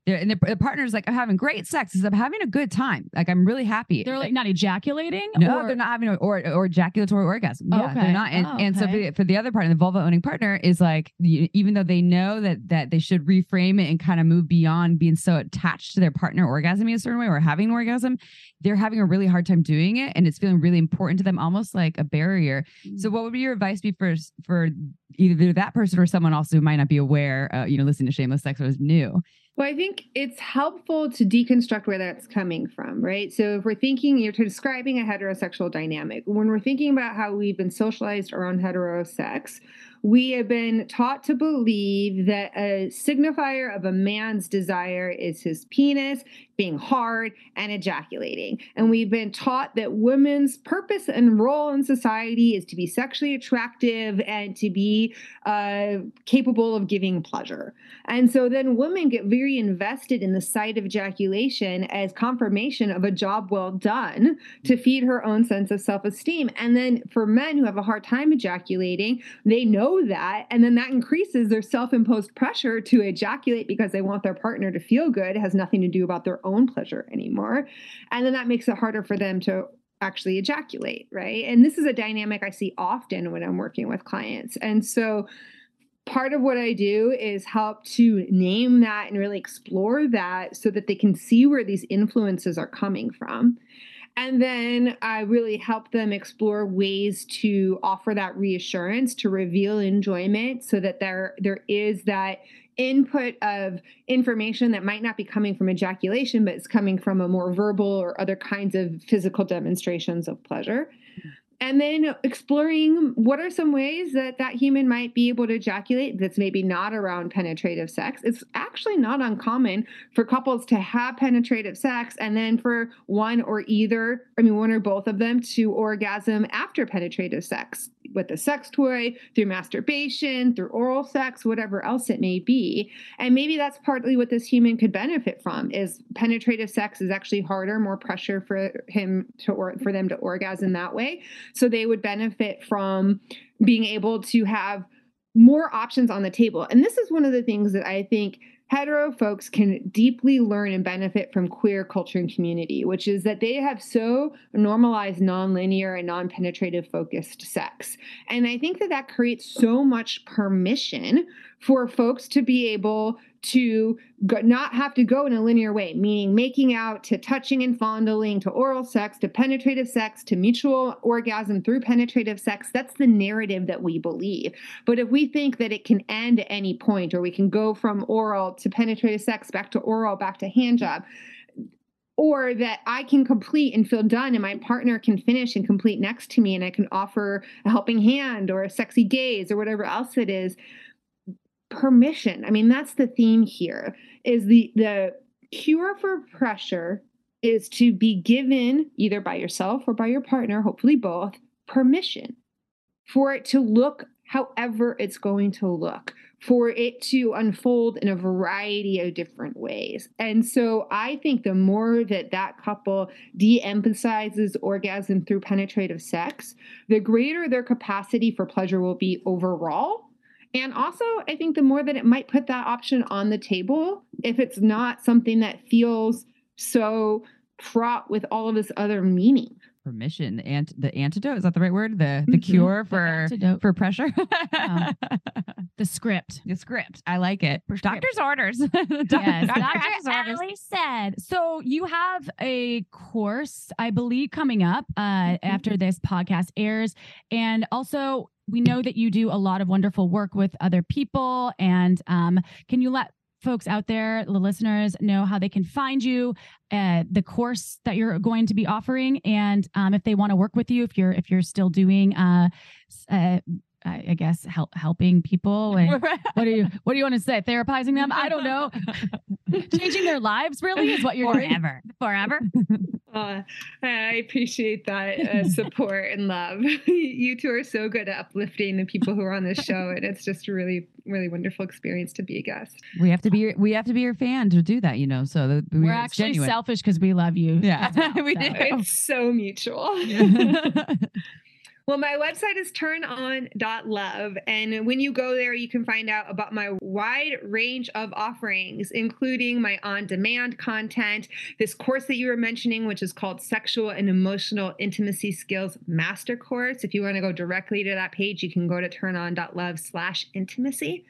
Speaker 1: the partner's like, I'm having great sex. I'm having a good time. Like, I'm really happy.
Speaker 4: They're like not ejaculating?
Speaker 1: No, they're not having or ejaculatory orgasm. Yeah,
Speaker 4: Okay.
Speaker 1: they're not. And so for the other partner, the vulva owning partner is like, even though they know that they should reframe it and kind of move beyond being so attached to their partner orgasming a certain way or having an orgasm, they're having a really hard time doing it. And it's feeling really important to them, almost like a barrier. So what would your advice be for either that person or someone else who might not be aware, listening to Shameless Sex or is new?
Speaker 5: Well, I think it's helpful to deconstruct where that's coming from, right? So if we're thinking, you're describing a heterosexual dynamic, when we're thinking about how we've been socialized around heterosex, we have been taught to believe that a signifier of a man's desire is his penis being hard and ejaculating. And we've been taught that women's purpose and role in society is to be sexually attractive and to be capable of giving pleasure. And so then women get very invested in the sight of ejaculation as confirmation of a job well done to feed her own sense of self-esteem. And then for men who have a hard time ejaculating, they know that, and then that increases their self-imposed pressure to ejaculate because they want their partner to feel good. It has nothing to do about their own pleasure anymore. And then that makes it harder for them to actually ejaculate, right? And this is a dynamic I see often when I'm working with clients. And so part of what I do is help to name that and really explore that so that they can see where these influences are coming from. And then I really help them explore ways to offer that reassurance, to reveal enjoyment so that there is that input of information that might not be coming from ejaculation, but it's coming from a more verbal or other kinds of physical demonstrations of pleasure. And then exploring what are some ways that human might be able to ejaculate that's maybe not around penetrative sex. It's actually not uncommon for couples to have penetrative sex and then for one or both of them to orgasm after penetrative sex with a sex toy, through masturbation, through oral sex, whatever else it may be. And maybe that's partly what this human could benefit from is penetrative sex is actually harder, more pressure for for them to orgasm that way. So they would benefit from being able to have more options on the table. And this is one of the things that I think hetero folks can deeply learn and benefit from queer culture and community, which is that they have so normalized nonlinear and non-penetrative focused sex. And I think that creates so much permission for folks to be able to not have to go in a linear way, meaning making out to touching and fondling to oral sex to penetrative sex to mutual orgasm through penetrative sex. That's the narrative that we believe. But if we think that it can end at any point, or we can go from oral to penetrative sex back to oral, back to hand job, or that I can complete and feel done and my partner can finish and complete next to me and I can offer a helping hand or a sexy gaze or whatever else it is, permission. I mean, that's the theme here, is the cure for pressure is to be given, either by yourself or by your partner, hopefully both, permission for it to look however it's going to look, for it to unfold in a variety of different ways. And so I think the more that couple de-emphasizes orgasm through penetrative sex, the greater their capacity for pleasure will be overall. And also, I think the more that it might put that option on the table, if it's not something that feels so fraught with all of this other meaning.
Speaker 1: Permission and the antidote, is that the right word? The cure for pressure.
Speaker 4: The script.
Speaker 1: I like it. Doctor's orders.
Speaker 4: Yes, Dr. Allie said. So you have a course, I believe, coming up after this podcast airs, and also we know that you do a lot of wonderful work with other people. And can you let folks out there, the listeners, know how they can find you, the course that you're going to be offering, and if they want to work with you, if you're still doing, I guess helping people. And what do you want to say? Therapizing them? I don't know. Changing their lives really is what you're doing. Forever.
Speaker 5: I appreciate that support and love. You two are so good at uplifting the people who are on this show, and it's just a really, really wonderful experience to be a guest.
Speaker 1: We have to be your fan to do that, So that
Speaker 4: we're actually genuine. Selfish because we love you.
Speaker 5: Yeah,
Speaker 4: well,
Speaker 5: we do. It's so mutual. Well, my website is turnon.love. And when you go there, you can find out about my wide range of offerings, including my on-demand content, this course that you were mentioning, which is called Sexual and Emotional Intimacy Skills Master Course. If you want to go directly to that page, you can go to turnon.love/intimacy.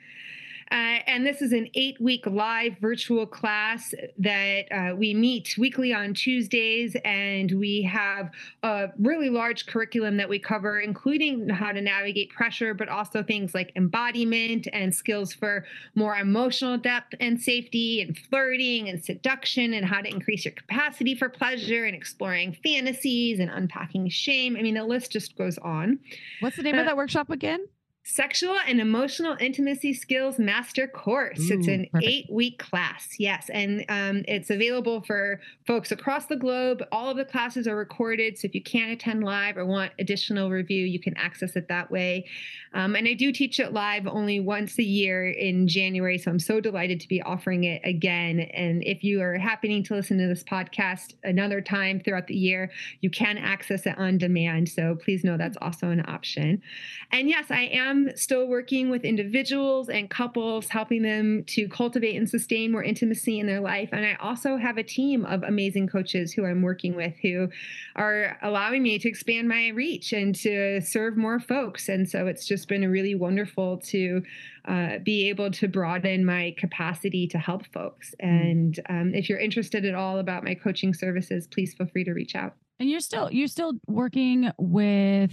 Speaker 5: And this is an 8-week live virtual class that we meet weekly on Tuesdays. And we have a really large curriculum that we cover, including how to navigate pressure, but also things like embodiment and skills for more emotional depth and safety and flirting and seduction and how to increase your capacity for pleasure and exploring fantasies and unpacking shame. I mean, the list just goes on.
Speaker 1: What's the name of that workshop again?
Speaker 5: Sexual and Emotional Intimacy Skills Master Course. It's an 8-week class. Yes. And it's available for folks across the globe. All of the classes are recorded. So if you can't attend live or want additional review, you can access it that way. And I do teach it live only once a year in January. So I'm so delighted to be offering it again. And if you are happening to listen to this podcast another time throughout the year, you can access it on demand. So please know that's also an option. And yes, I am still working with individuals and couples, helping them to cultivate and sustain more intimacy in their life. And I also have a team of amazing coaches who I'm working with who are allowing me to expand my reach and to serve more folks. And so it's just been really wonderful to be able to broaden my capacity to help folks. And if you're interested at all about my coaching services, please feel free to reach out.
Speaker 4: And you're still working with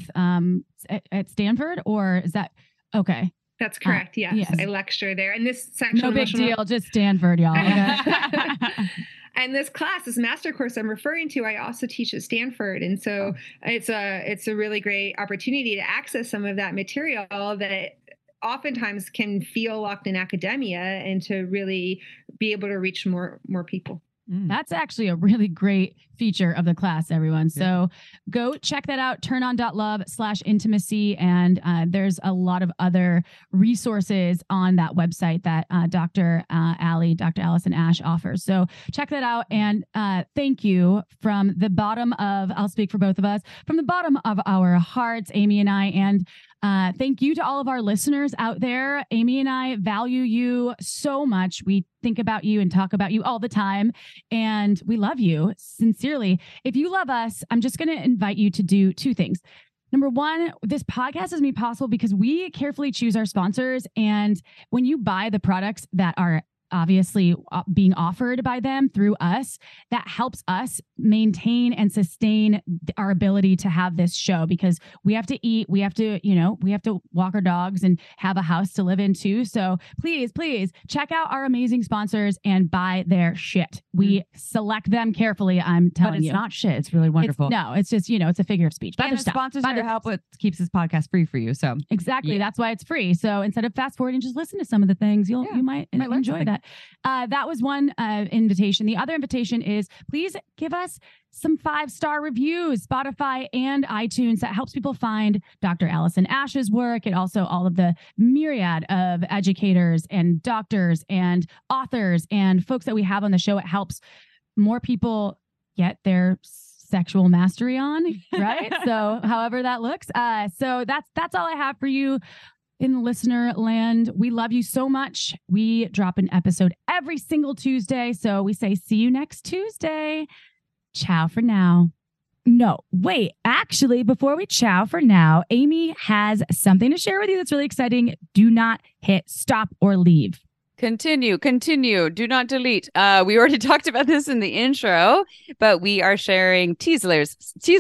Speaker 4: at Stanford, or is that okay?
Speaker 5: That's correct. Yes. I lecture there. And this section,
Speaker 4: no big deal, just Stanford, y'all. Okay.
Speaker 5: And this class, this master course I'm referring to, I also teach at Stanford. And so it's a really great opportunity to access some of that material that oftentimes can feel locked in academia and to really be able to reach more people.
Speaker 4: That's actually a really great feature of the class, everyone. So go check that out, turnon.love/intimacy. And there's a lot of other resources on that website that Dr. Allison Ash offers. So check that out. And thank you from the bottom of, I'll speak for both of us, from the bottom of our hearts, Amy and I, and thank you to all of our listeners out there. Amy and I value you so much. We think about you and talk about you all the time, and we love you sincerely. If you love us, I'm just going to invite you to do 2 things. Number one, this podcast is made possible because we carefully choose our sponsors. And when you buy the products that are obviously being offered by them through us, that helps us maintain and sustain our ability to have this show, because we have to eat, we have to walk our dogs and have a house to live in too. So please check out our amazing sponsors and buy their shit. We select them carefully. I'm telling you.
Speaker 1: But it's not shit. It's really wonderful.
Speaker 4: It's just, it's a figure of speech.
Speaker 1: And the sponsors are help what keeps this podcast free for you. So
Speaker 4: exactly. That's why it's free. So instead of fast forwarding, just listen to some of the things you might enjoy that. That was one invitation. The other invitation is please give us some 5-star reviews, Spotify and iTunes. That helps people find Dr. Allison Ash's work, and also all of the myriad of educators and doctors and authors and folks that we have on the show. It helps more people get their sexual mastery on, right? So however that looks. So that's all I have for you. In listener land, we love you so much. We drop an episode every single Tuesday. So we say, see you next Tuesday. Ciao for now. No, wait, actually, before we ciao for now, Amy has something to share with you that's really exciting. Do not hit stop or leave.
Speaker 1: Continue. Do not delete. We already talked about this in the intro, but we are sharing teasers.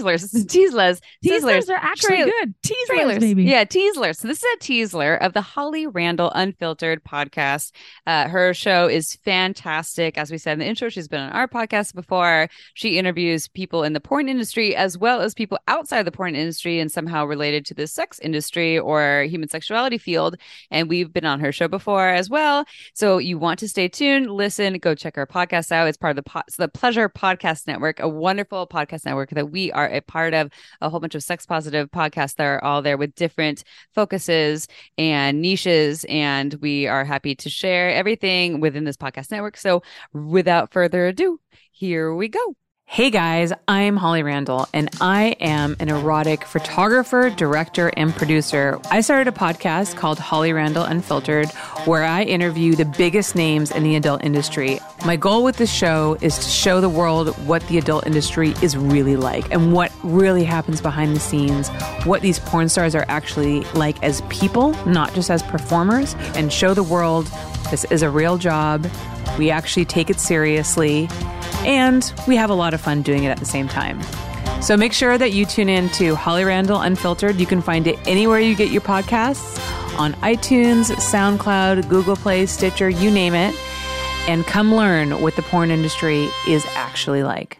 Speaker 4: Teasers are actually good. Teasers, maybe.
Speaker 1: Yeah, teasers. So this is a teaser of the Holly Randall Unfiltered podcast. Her show is fantastic. As we said in the intro, she's been on our podcast before. She interviews people in the porn industry as well as people outside the porn industry and somehow related to the sex industry or human sexuality field. And we've been on her show before as well. So you want to stay tuned, listen, go check our podcast out. It's part of the Pleasure Podcast Network, a wonderful podcast network that we are a part of, a whole bunch of sex positive podcasts that are all there with different focuses and niches. And we are happy to share everything within this podcast network. So without further ado, here we go.
Speaker 6: Hey guys, I'm Holly Randall, and I am an erotic photographer, director, and producer. I started a podcast called Holly Randall Unfiltered, where I interview the biggest names in the adult industry. My goal with this show is to show the world what the adult industry is really like and what really happens behind the scenes, what these porn stars are actually like as people, not just as performers, and show the world this is a real job. We actually take it seriously, and we have a lot of fun doing it at the same time. So make sure that you tune in to Holly Randall Unfiltered. You can find it anywhere you get your podcasts, on iTunes, SoundCloud, Google Play, Stitcher, you name it. And come learn what the porn industry is actually like.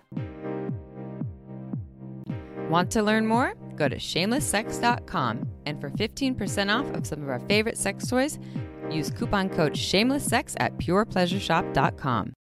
Speaker 1: Want to learn more? Go to shamelesssex.com. And for 15% off of some of our favorite sex toys, use coupon code SHAMELESSSEX at purepleasureshop.com.